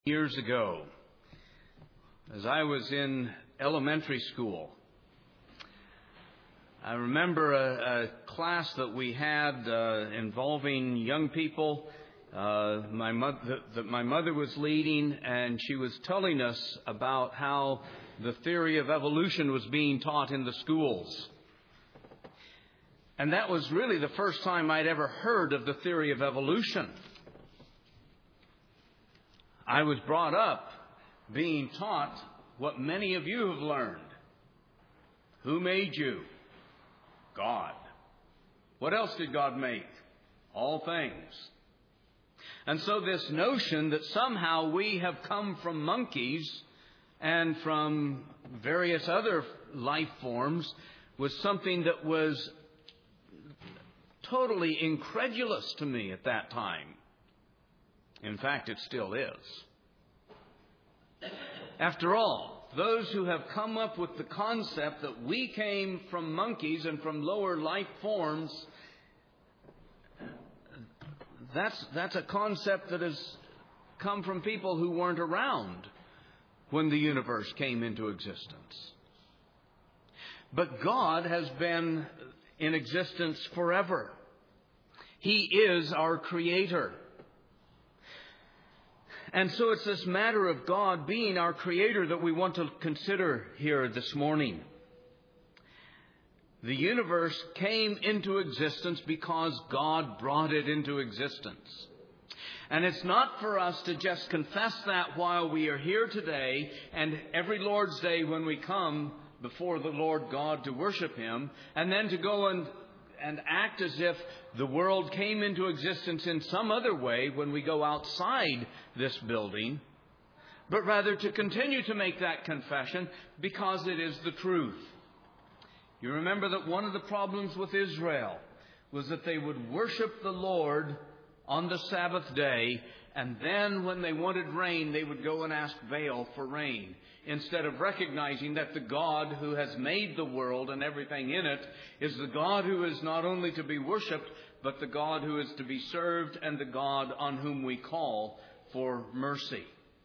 Years ago, as I was in elementary school, I remember a class that we had involving young people that my mother was leading, and she was telling us about how the theory of evolution was being taught in the schools. And that was really the first time I'd ever heard of the theory of evolution. I was brought up being taught what many of you have learned. Who made you? God. What else did God make? All things. And so this notion that somehow we have come from monkeys and from various other life forms was something that was totally incredulous to me at that time. In fact, it still is. After all, those who have come up with the concept that we came from monkeys and from lower life forms, that's a concept that has come from people who weren't around when the universe came into existence. But God has been in existence forever. He is our Creator. And so it's this matter of God being our Creator that we want to consider here this morning. The universe came into existence because God brought it into existence. And it's not for us to just confess that while we are here today and every Lord's Day when we come before the Lord God to worship Him, and then to go and act as if the world came into existence in some other way when we go outside this building, but rather to continue to make that confession because it is the truth. You remember that one of the problems with Israel was that they would worship the Lord on the Sabbath day, and then when they wanted rain, they would go and ask Baal for rain, instead of recognizing that the God who has made the world and everything in it is the God who is not only to be worshipped, but the God who is to be served and the God on whom we call for mercy.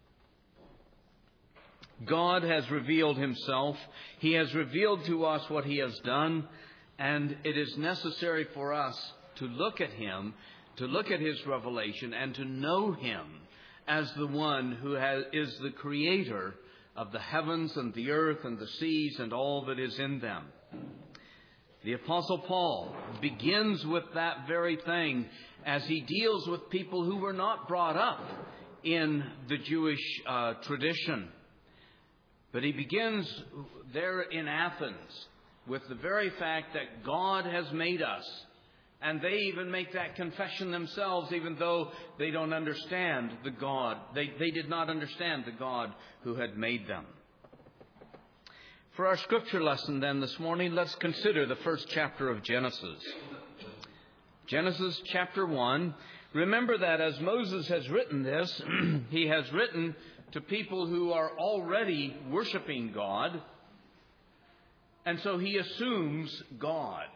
God has revealed Himself. He has revealed to us what He has done, and it is necessary for us to look at Him, to look at His revelation, and to know Him as the one who is the Creator of the heavens and the earth and the seas and all that is in them. The Apostle Paul begins with that very thing as he deals with people who were not brought up in the Jewish tradition. But he begins there in Athens with the very fact that God has made us. And they even make that confession themselves, even though they don't understand the God. They did not understand the God who had made them. For our scripture lesson then this morning, let's consider the first chapter of Genesis. Genesis chapter 1. Remember that as Moses has written this, he has written to people who are already worshiping God. And so he assumes God.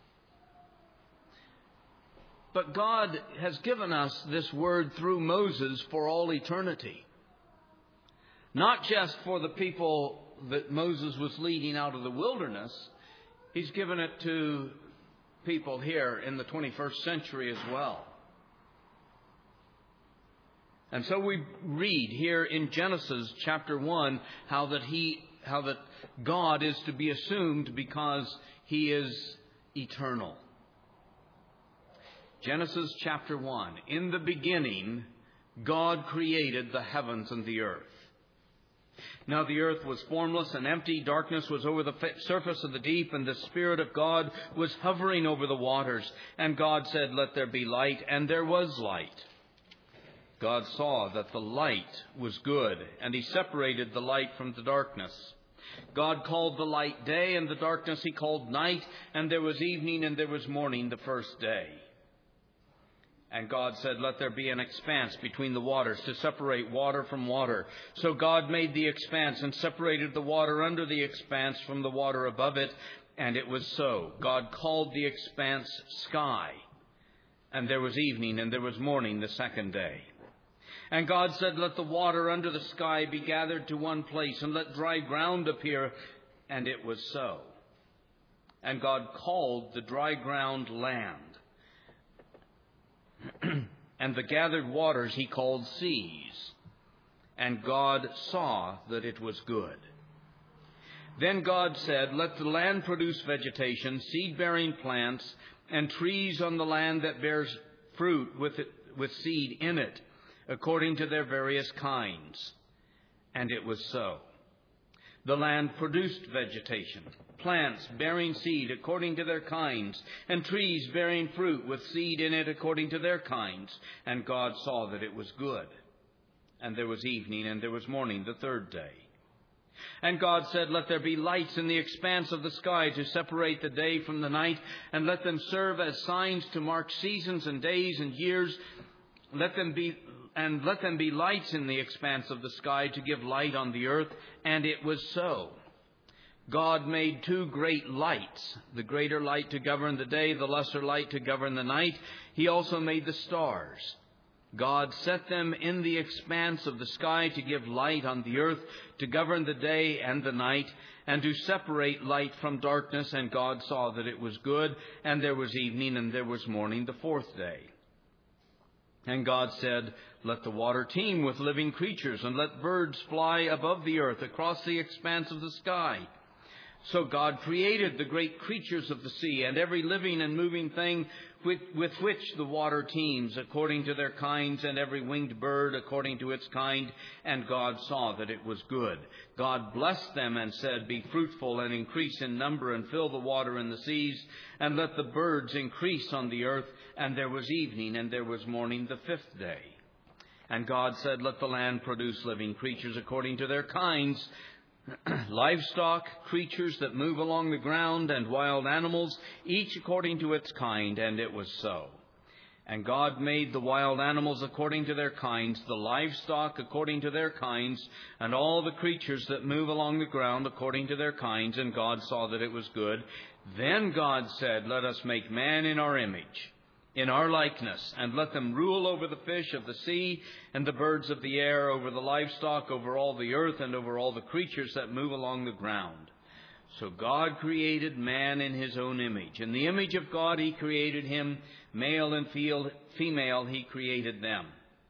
But God has given us this word through Moses for all eternity. Not just for the people that Moses was leading out of the wilderness. He's given it to people here in the 21st century as well. And so we read here in Genesis chapter 1 how that God is to be assumed because He is eternal. Genesis chapter 1. In the beginning, God created the heavens and the earth. Now the earth was formless and empty. Darkness was over the surface of the deep, and the Spirit of God was hovering over the waters. And God said, "Let there be light," and there was light. God saw that the light was good, and He separated the light from the darkness. God called the light day, and the darkness He called night, and there was evening and there was morning the first day. And God said, "Let there be an expanse between the waters to separate water from water." So God made the expanse and separated the water under the expanse from the water above it. And it was so. God called the expanse sky. And there was evening and there was morning the second day. And God said, let the water under the sky be gathered to one place, and let dry ground appear. And it was so. And God called the dry ground land. And the gathered waters he called seas. And God saw that it was good. Then God said, let the land produce vegetation, seed-bearing plants, and trees on the land that bears fruit with seed in it, according to their various kinds. And it was so. The land produced vegetation, plants bearing seed according to their kinds, and trees bearing fruit with seed in it according to their kinds. And God saw that it was good. And there was evening and there was morning the third day. And God said, let there be lights in the expanse of the sky to separate the day from the night, and let them serve as signs to mark seasons and days and years. Let them be lights in the expanse of the sky to give light on the earth. And it was so. God made two great lights, the greater light to govern the day, the lesser light to govern the night. He also made the stars. God set them in the expanse of the sky to give light on the earth, to govern the day and the night, and to separate light from darkness. And God saw that it was good. And there was evening and there was morning the fourth day. And God said, let the water teem with living creatures, and let birds fly above the earth across the expanse of the sky. So God created the great creatures of the sea, and every living and moving thing with which the water teems, according to their kinds, and every winged bird according to its kind. And God saw that it was good. God blessed them and said, be fruitful and increase in number, and fill the water in the seas, and let the birds increase on the earth. And there was evening and there was morning the fifth day. And God said, let the land produce living creatures according to their kinds, livestock, creatures that move along the ground, and wild animals, each according to its kind. And it was so. And God made the wild animals according to their kinds, the livestock according to their kinds, and all the creatures that move along the ground according to their kinds. And God saw that it was good. Then God said, let us make man in our image, in our likeness, and let them rule over the fish of the sea and the birds of the air, over the livestock, over all the earth, and over all the creatures that move along the ground. So God created man in his own image. In the image of God he created him, male and female he created them.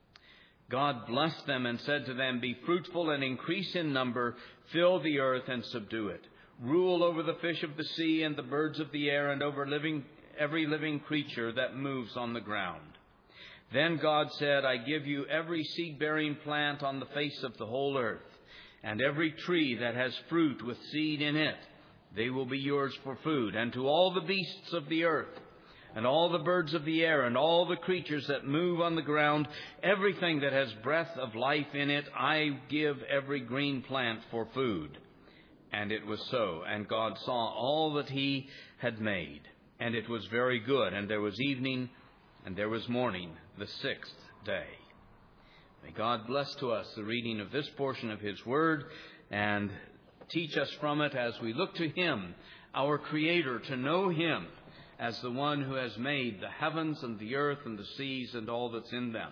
God blessed them and said to them, be fruitful and increase in number, fill the earth and subdue it. Rule over the fish of the sea and the birds of the air, and over every living creature that moves on the ground. Then God said, I give you every seed-bearing plant on the face of the whole earth, and every tree that has fruit with seed in it. They will be yours for food. And to all the beasts of the earth, and all the birds of the air, and all the creatures that move on the ground, everything that has breath of life in it, I give every green plant for food. And it was so. And God saw all that he had made, and it was very good. And there was evening, and there was morning, the sixth day. May God bless to us the reading of this portion of his word, and teach us from it as we look to him, our Creator, to know him as the one who has made the heavens and the earth and the seas and all that's in them.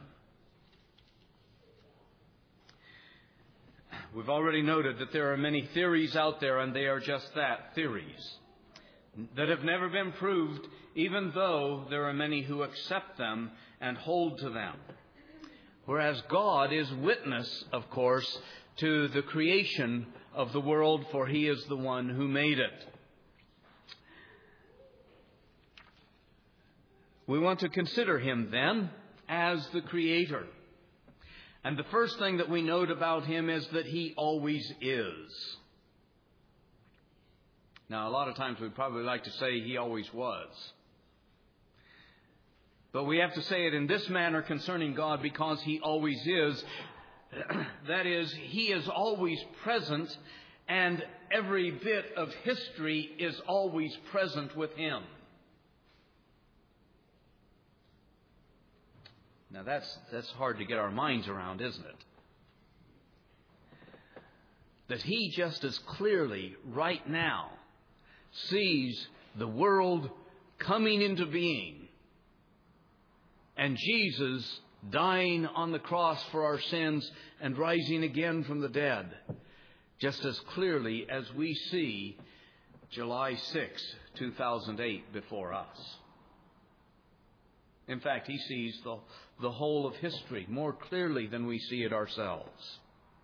We've already noted that there are many theories out there, and they are just that, theories, that have never been proved, even though there are many who accept them and hold to them. Whereas God is witness, of course, to the creation of the world, for he is the one who made it. We want to consider him then as the Creator. And the first thing that we note about him is that he always is. Now, a lot of times we'd probably like to say he always was. But we have to say it in this manner concerning God because he always is. That is, he is always present, and every bit of history is always present with him. Now that's hard to get our minds around, isn't it? That he just as clearly right now sees the world coming into being, and Jesus dying on the cross for our sins and rising again from the dead, just as clearly as we see July 6, 2008 before us. In fact, he sees the whole of history more clearly than we see it ourselves.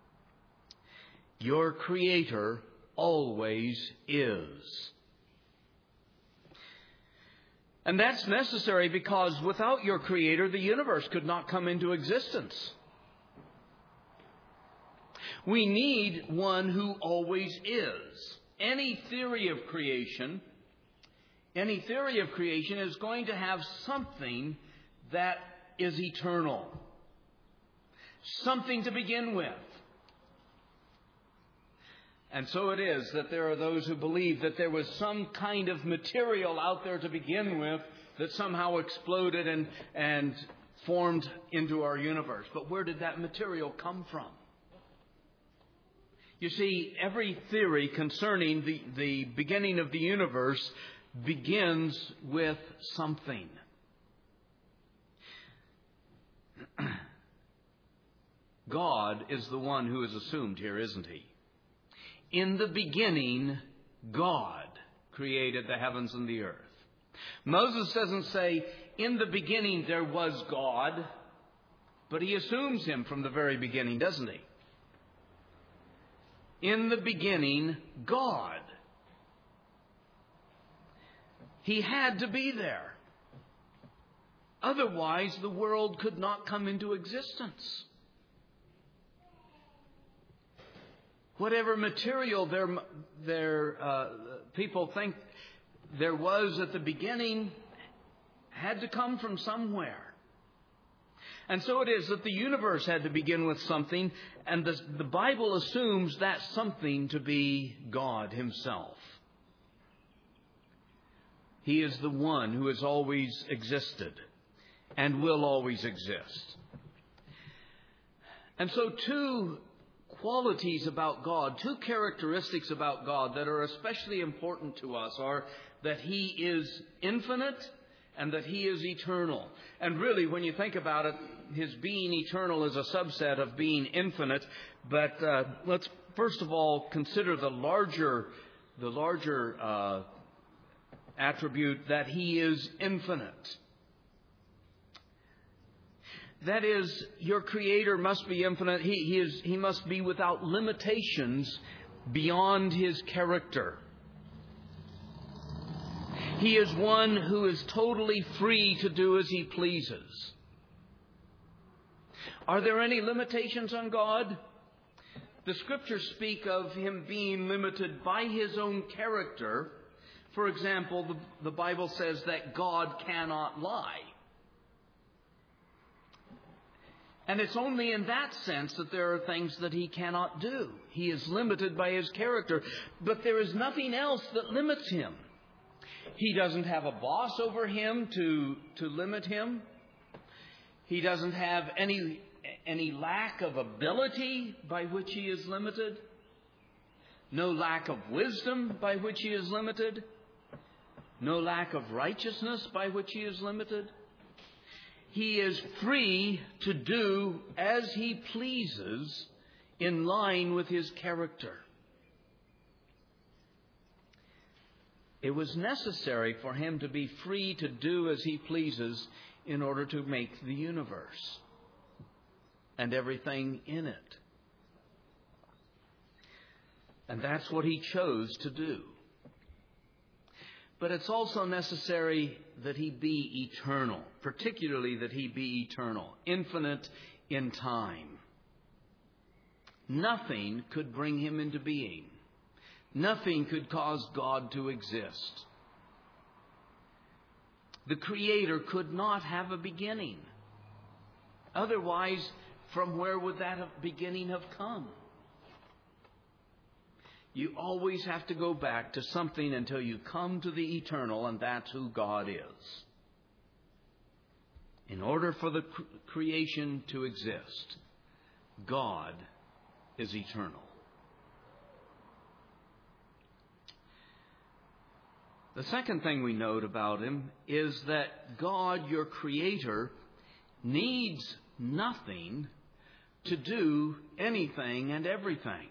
Your Creator always is. And that's necessary because without your Creator, the universe could not come into existence. We need one who always is. Any theory of creation is going to have something that is eternal. Something to begin with. And so it is that there are those who believe that there was some kind of material out there to begin with that somehow exploded and formed into our universe. But where did that material come from? You see, every theory concerning the beginning of the universe begins with something. God is the one who is assumed here, isn't he? In the beginning, God created the heavens and the earth. Moses doesn't say, in the beginning there was God, but he assumes him from the very beginning, doesn't he? In the beginning, God. He had to be there. Otherwise, the world could not come into existence. Whatever material people think there was at the beginning had to come from somewhere. And so it is that the universe had to begin with something, and the Bible assumes that something to be God himself. He is the one who has always existed and will always exist. And so two qualities about God, two characteristics about God that are especially important to us are that He is infinite and that He is eternal. And really, when you think about it, His being eternal is a subset of being infinite. But let's first of all consider the larger attribute that He is infinite. That is, your Creator must be infinite. He must be without limitations beyond His character. He is one who is totally free to do as He pleases. Are there any limitations on God? The Scriptures speak of Him being limited by His own character. For example, the Bible says that God cannot lie. And it's only in that sense that there are things that He cannot do. He is limited by His character. But there is nothing else that limits Him. He doesn't have a boss over Him to limit Him. He doesn't have any lack of ability by which He is limited. No lack of wisdom by which He is limited. No lack of righteousness by which He is limited. He is free to do as He pleases in line with His character. It was necessary for Him to be free to do as He pleases in order to make the universe and everything in it. And that's what He chose to do. But it's also necessary that He be eternal, particularly that He be eternal, infinite in time. Nothing could bring Him into being. Nothing could cause God to exist. The Creator could not have a beginning. Otherwise, from where would that beginning have come? You always have to go back to something until you come to the eternal, and that's who God is. In order for the creation to exist, God is eternal. The second thing we note about Him is that God, your Creator, needs nothing to do anything and everything.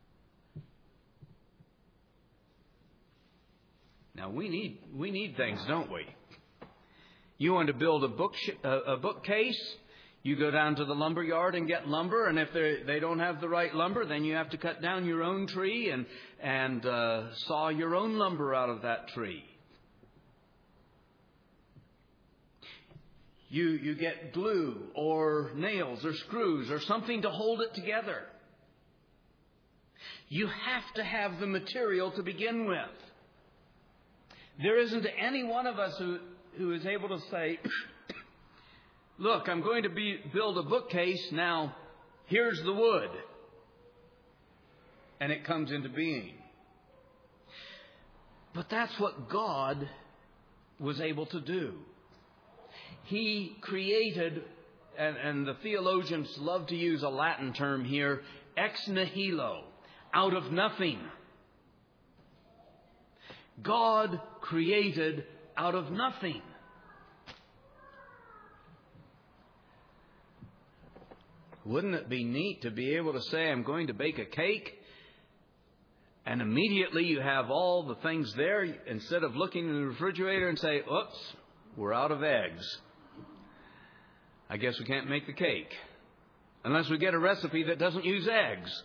Now, we need things, don't we? You want to build a bookcase, you go down to the lumber yard and get lumber, and if they don't have the right lumber, then you have to cut down your own tree and saw your own lumber out of that tree. You get glue or nails or screws or something to hold it together. You have to have the material to begin with. There isn't any one of us who is able to say, look, I'm going to build a bookcase. Now, here's the wood. And it comes into being. But that's what God was able to do. He created, and the theologians love to use a Latin term here, ex nihilo, out of nothing. God created out of nothing. Wouldn't it be neat to be able to say, I'm going to bake a cake, and immediately you have all the things there, instead of looking in the refrigerator and say, oops, we're out of eggs. I guess we can't make the cake unless we get a recipe that doesn't use eggs.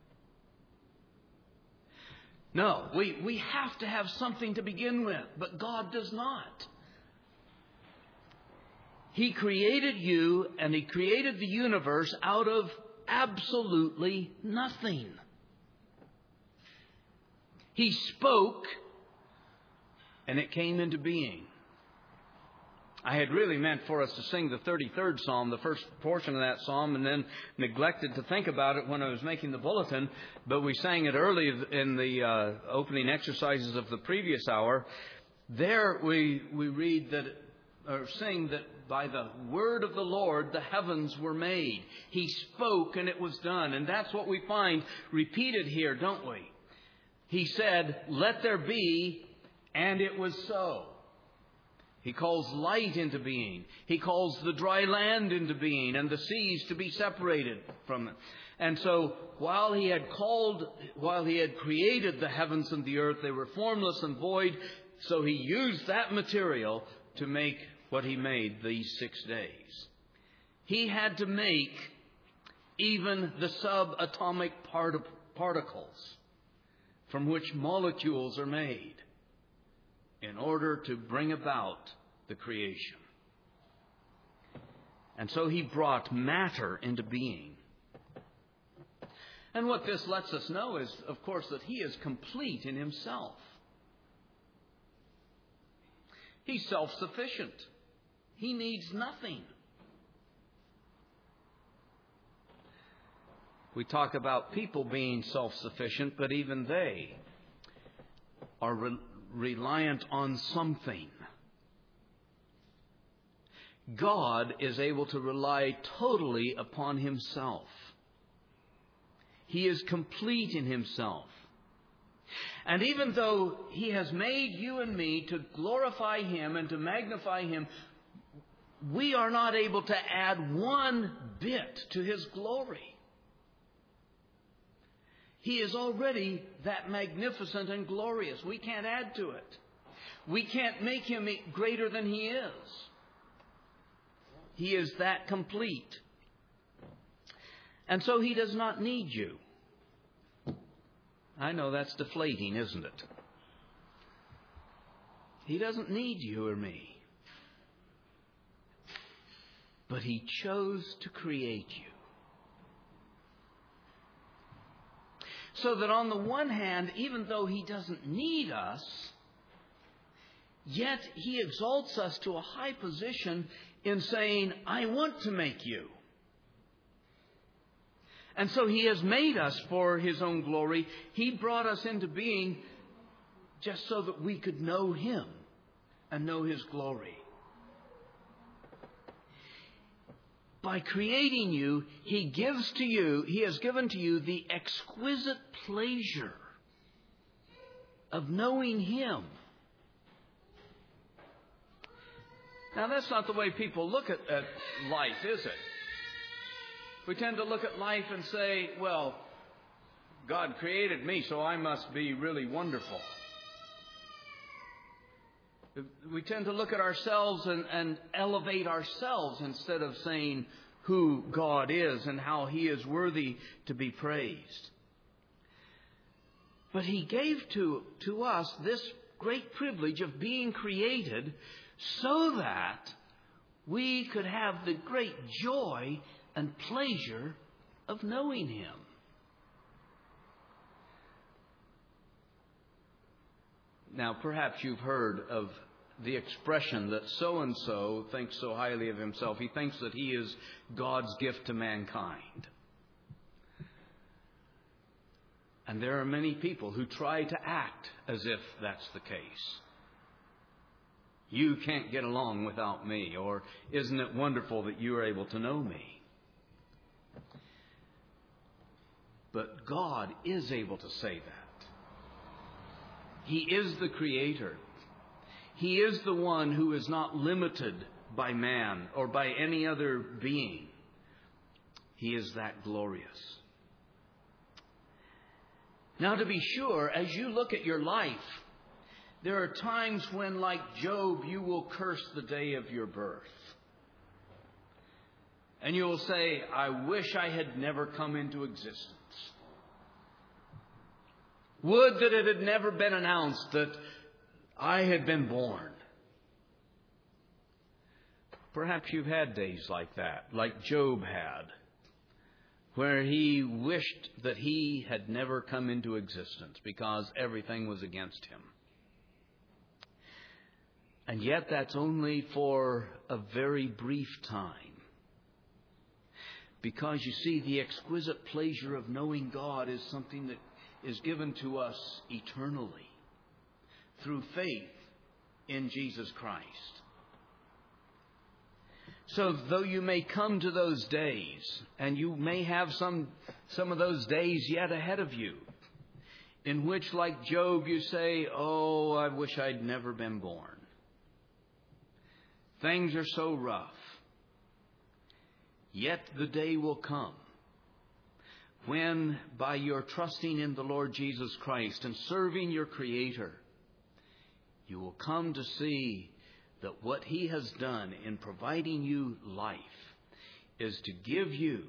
No, we have to have something to begin with, but God does not. He created you and He created the universe out of absolutely nothing. He spoke and it came into being. I had really meant for us to sing the 33rd Psalm, the first portion of that Psalm, and then neglected to think about it when I was making the bulletin. But we sang it early in the opening exercises of the previous hour. There we read that, or sing that by the word of the Lord the heavens were made. He spoke and it was done. And that's what we find repeated here, don't we? He said, let there be, and it was so. He calls light into being. He calls the dry land into being and the seas to be separated from it. And so while he had created the heavens and the earth, they were formless and void. So he used that material to make what he made these 6 days. He had to make even the subatomic particles from which molecules are made, in order to bring about the creation. And so he brought matter into being. And what this lets us know is, of course, that he is complete in himself. He's self-sufficient. He needs nothing. We talk about people being self-sufficient, but even they are reliant on something. God is able to rely totally upon himself. He is complete in himself. And even though he has made you and me to glorify him and to magnify him, we are not able to add one bit to his glory. He is already that magnificent and glorious. We can't add to it. We can't make him greater than he is. He is that complete. And so he does not need you. I know that's deflating, isn't it? He doesn't need you or me. But he chose to create you. So that on the one hand, even though he doesn't need us, yet he exalts us to a high position in saying, I want to make you. And so he has made us for his own glory. He brought us into being just so that we could know him and know his glory. By creating you, he has given to you the exquisite pleasure of knowing him. Now, that's not the way people look at life, is it? We tend to look at life and say, well, God created me, so I must be really wonderful. We tend to look at ourselves and elevate ourselves instead of saying who God is and how He is worthy to be praised. But He gave to us this great privilege of being created so that we could have the great joy and pleasure of knowing Him. Now, perhaps you've heard of the expression that so-and-so thinks so highly of himself. He thinks that he is God's gift to mankind. And there are many people who try to act as if that's the case. You can't get along without me, or isn't it wonderful that you are able to know me? But God is able to say that. He is the Creator. He is the one who is not limited by man or by any other being. He is that glorious. Now, to be sure, as you look at your life, there are times when, like Job, you will curse the day of your birth. And you will say, I wish I had never come into existence. Would that it had never been announced that I had been born. Perhaps you've had days like that, like Job had, where he wished that he had never come into existence because everything was against him. And yet that's only for a very brief time. Because you see, the exquisite pleasure of knowing God is something that is given to us eternally through faith in Jesus Christ. So though you may come to those days, and you may have some of those days yet ahead of you, in which, like Job, you say, oh, I wish I'd never been born. Things are so rough. Yet the day will come when, by your trusting in the Lord Jesus Christ and serving your Creator, you will come to see that what He has done in providing you life is to give you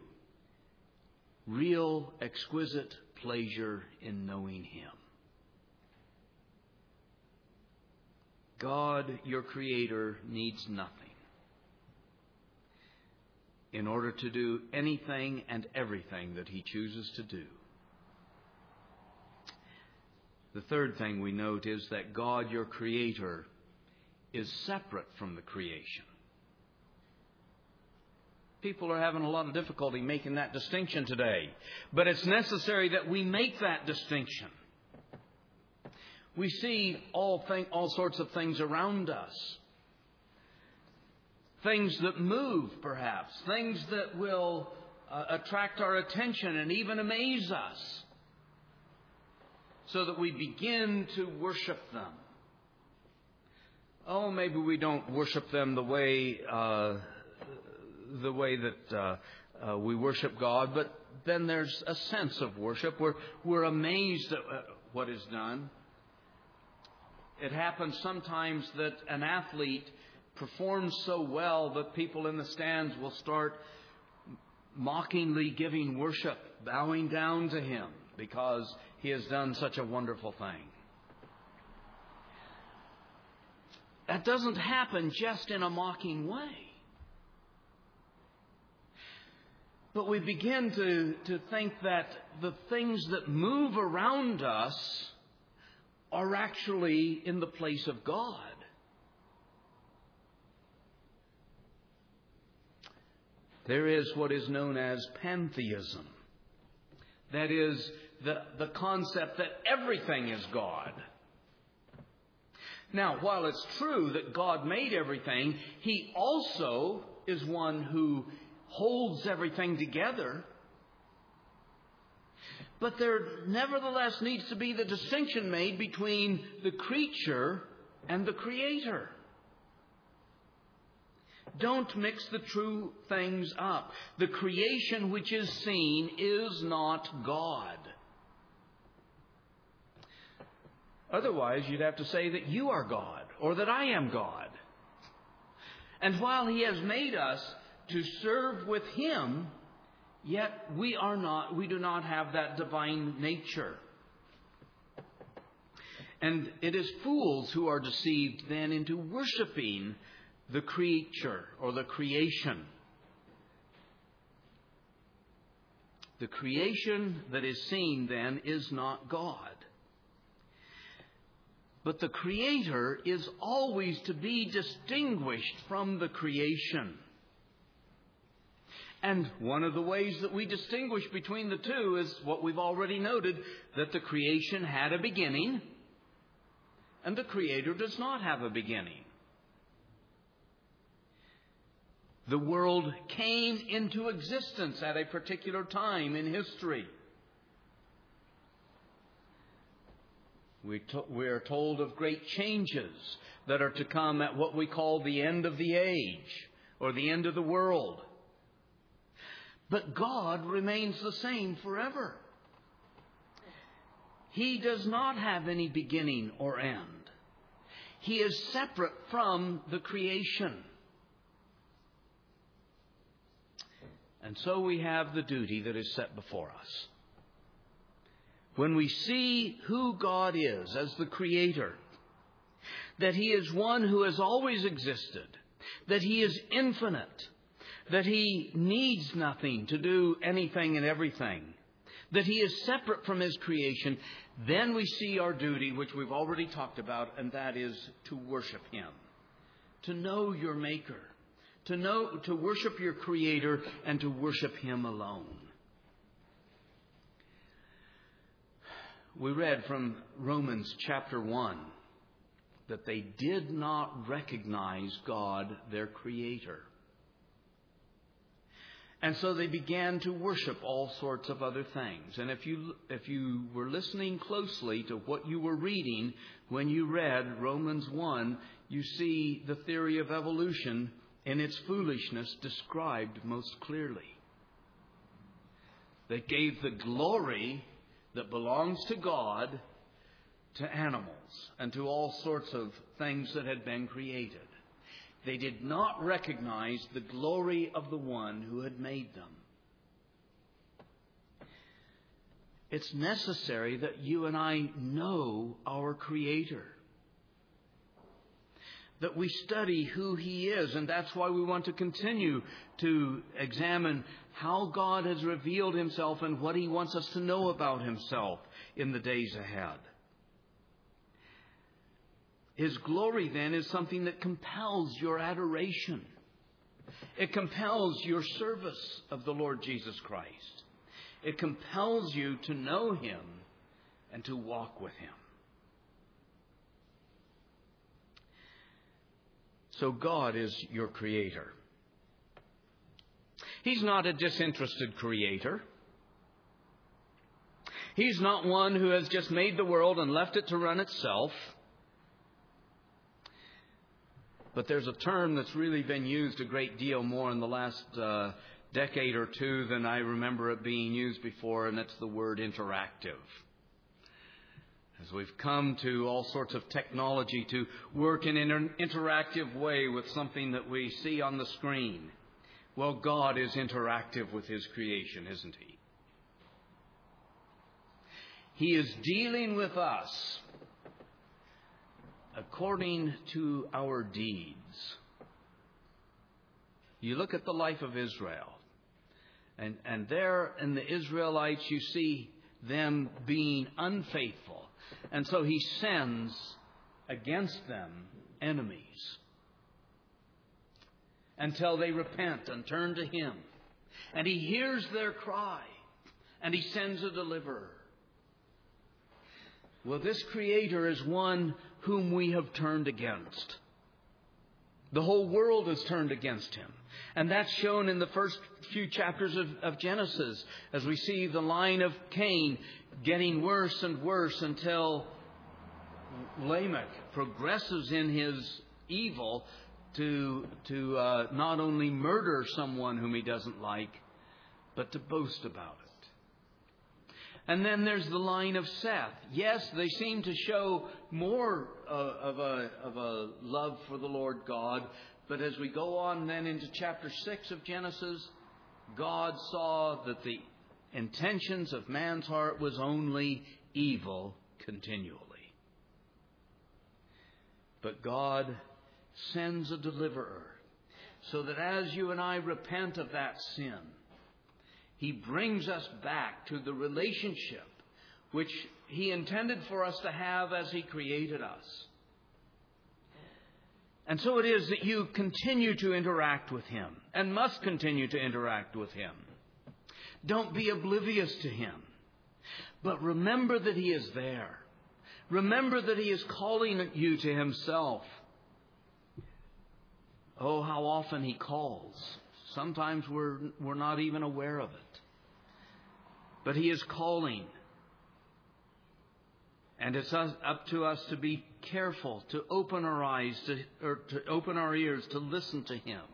real, exquisite pleasure in knowing Him. God, your Creator, needs nothing in order to do anything and everything that He chooses to do. The third thing we note is that God, your Creator, is separate from the creation. People are having a lot of difficulty making that distinction today. But it's necessary that we make that distinction. We see all sorts of things around us. Things that move, perhaps. Things that will attract our attention and even amaze us, so that we begin to worship them. Oh, maybe we don't worship them the way that we worship God, but then there's a sense of worship. We're amazed at what is done. It happens sometimes that an athlete performs so well that people in the stands will start mockingly giving worship, bowing down to him because he has done such a wonderful thing. That doesn't happen just in a mocking way. But we begin to think that the things that move around us are actually in the place of God. There is what is known as pantheism. That is the concept that everything is God. Now, while it's true that God made everything, He also is one who holds everything together. But there nevertheless needs to be the distinction made between the creature and the Creator. Don't mix the two things up. The creation which is seen is not God. Otherwise, you'd have to say that you are God or that I am God. And while He has made us to serve with Him, yet we do not have that divine nature. And it is fools who are deceived then into worshiping the creature or the creation. The creation that is seen then is not God. But the Creator is always to be distinguished from the creation. And one of the ways that we distinguish between the two is what we've already noted, that the creation had a beginning and the Creator does not have a beginning. The world came into existence at a particular time in history. We are told of great changes that are to come at what we call the end of the age or the end of the world. But God remains the same forever. He does not have any beginning or end. He is separate from the creation. And so we have the duty that is set before us. When we see who God is as the Creator, that He is one who has always existed, that He is infinite, that He needs nothing to do anything and everything, that He is separate from His creation, then we see our duty, which we've already talked about, and that is to worship Him, to know your Maker, to worship your Creator, and to worship Him alone. We read from Romans chapter 1 that they did not recognize God, their Creator. And so they began to worship all sorts of other things. And if you were listening closely to what you were reading when you read Romans 1, you see the theory of evolution in its foolishness described most clearly. They gave the glory that belongs to God to animals and to all sorts of things that had been created. They did not recognize the glory of the one who had made them. It's necessary that you and I know our Creator, that we study who He is, and that's why we want to continue to examine how God has revealed Himself and what He wants us to know about Himself in the days ahead. His glory, then, is something that compels your adoration. It compels your service of the Lord Jesus Christ. It compels you to know Him and to walk with Him. So God is your Creator. He's not a disinterested Creator. He's not one who has just made the world and left it to run itself. But there's a term that's really been used a great deal more in the last decade or two than I remember it being used before, and that's the word interactive. As we've come to all sorts of technology to work in an interactive way with something that we see on the screen. Well, God is interactive with His creation, isn't He? He is dealing with us according to our deeds. You look at the life of Israel, and there in the Israelites you see them being unfaithful. And so He sends against them enemies until they repent and turn to Him. And He hears their cry, and He sends a deliverer. Well, this Creator is one whom we have turned against. The whole world has turned against Him. And that's shown in the first few chapters of Genesis, as we see the line of Cain getting worse and worse until Lamech progresses in his evil to not only murder someone whom he doesn't like, but to boast about it. And then there's the line of Seth. Yes, they seem to show more of a love for the Lord God. But as we go on then into chapter 6 of Genesis, God saw that the intentions of man's heart was only evil continually. But God sends a deliverer so that as you and I repent of that sin, He brings us back to the relationship which He intended for us to have as He created us. And so it is that you continue to interact with Him and must continue to interact with Him. Don't be oblivious to Him, but remember that He is there. Remember that He is calling you to Himself. Oh, how often He calls. Sometimes we're not even aware of it. But He is calling. And it's up to us to be careful, to open our eyes, to open our ears, to listen to Him.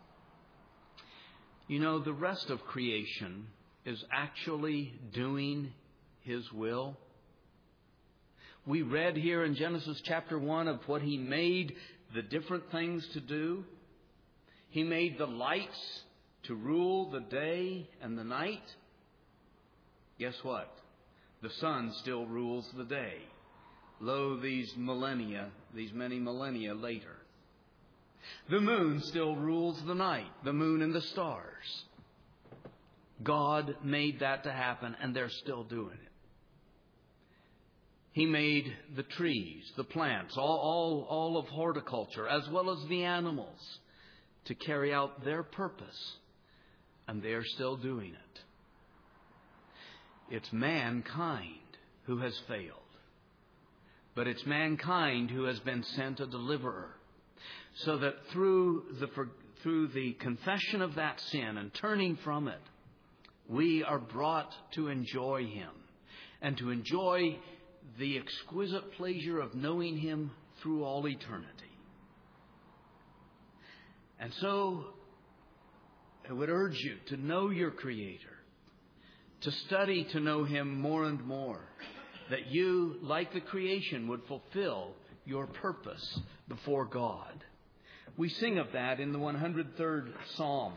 You know, the rest of creation is actually doing His will. We read here in Genesis chapter 1 of what He made the different things to do. He made the lights to rule the day and the night. Guess what? The sun still rules the day. Lo, these many millennia later. The moon still rules the night, the moon and the stars. God made that to happen, and they're still doing it. He made the trees, the plants, all of horticulture, as well as the animals, to carry out their purpose, and they're still doing it. It's mankind who has failed, but it's mankind who has been sent a deliverer, so that through the confession of that sin and turning from it, we are brought to enjoy Him and to enjoy the exquisite pleasure of knowing Him through all eternity. And so I would urge you to know your Creator, to study to know Him more and more, that you, like the creation, would fulfill your purpose before God. We sing of that in the 103rd Psalm,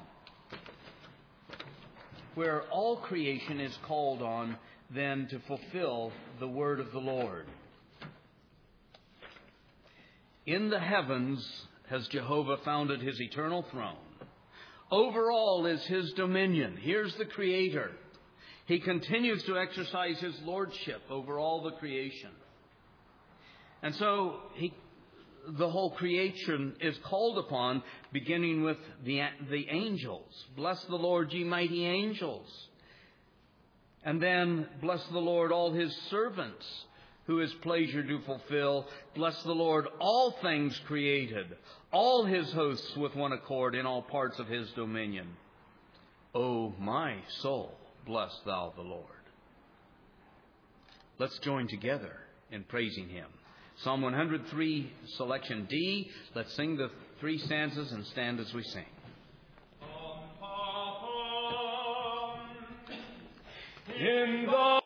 where all creation is called on then to fulfill the word of the Lord. In the heavens has Jehovah founded His eternal throne. Over all is His dominion. Here's the Creator. He continues to exercise His lordship over all the creation. And so the whole creation is called upon, beginning with the angels. Bless the Lord, ye mighty angels. And then, bless the Lord, all His servants, who His pleasure do fulfill. Bless the Lord, all things created, all His hosts with one accord in all parts of His dominion. O my soul, bless thou the Lord. Let's join together in praising Him. Psalm 103, selection D. Let's sing the 3 stanzas and stand as we sing. In the